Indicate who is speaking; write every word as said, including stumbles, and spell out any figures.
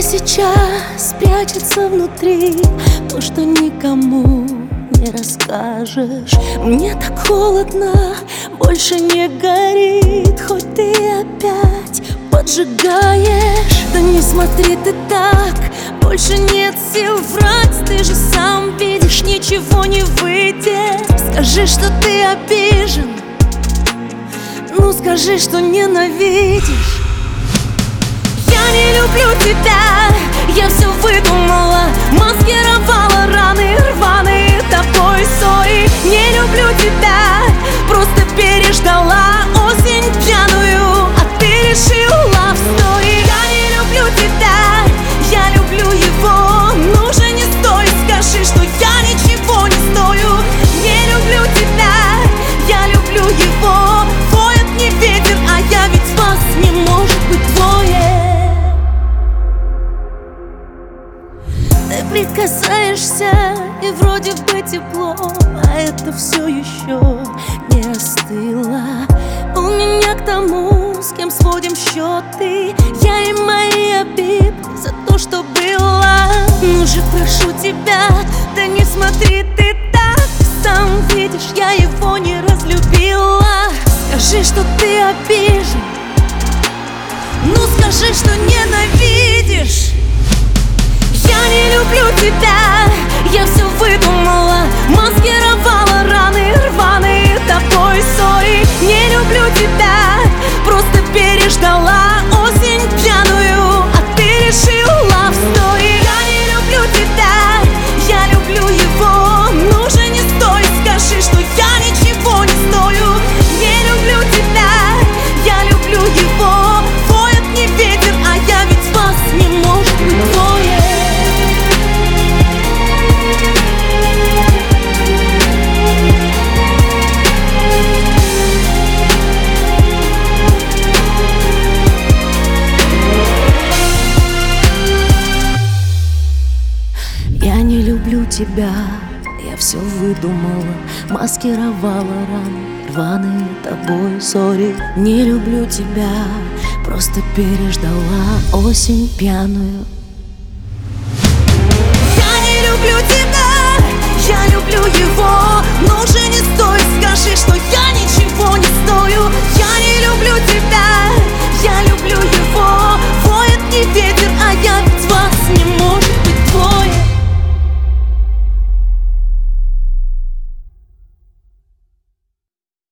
Speaker 1: сейчас прячется внутри, то, что никому не расскажешь. Мне так холодно, больше не горит, хоть ты опять поджигаешь. Да не смотри ты так, больше нет сил врать. Ты же сам видишь, ничего не выйдет. Скажи, что ты обижен, ну скажи, что ненавидишь. Я не люблю тебя, я все выдумала, маскировала раны рваные тобой ссори. Не люблю тебя, просто переждала осень пьяную, а ты решила в story. Я не люблю тебя, я люблю его, ну же не стой, скажи, что я ничего не стою. Не люблю тебя, я люблю его, воет не ветер, а я ведь вас не может быть двое. Ты прикасаешься, и вроде бы тепло, а это все еще не остыло. У меня к тому, с кем сводим счеты, я и мои обиды за то, что было. Ну же, прошу тебя, да не смотри ты так, сам видишь, я его не разлюбила. Скажи, что ты обижен, ну скажи, что ненавидишь. Я не люблю тебя, я все выдумала, маскировала раны рваные тобой ссори. Не люблю тебя, просто переждала осень пьяную, а ты решила в story. Я не люблю тебя, я люблю его, ну же не стой, скажи, что я ничего не стою. Не люблю тебя, я люблю его, воет не ветер, а я ведь вас не может быть двое. Я не люблю тебя, я все выдумала, маскировала раны рваные тобой ссори. Не люблю тебя, просто переждала осень пьяную. Я не люблю тебя, я люблю его, ну же не стой, скажи, что я ничего не стою. Я не люблю тебя.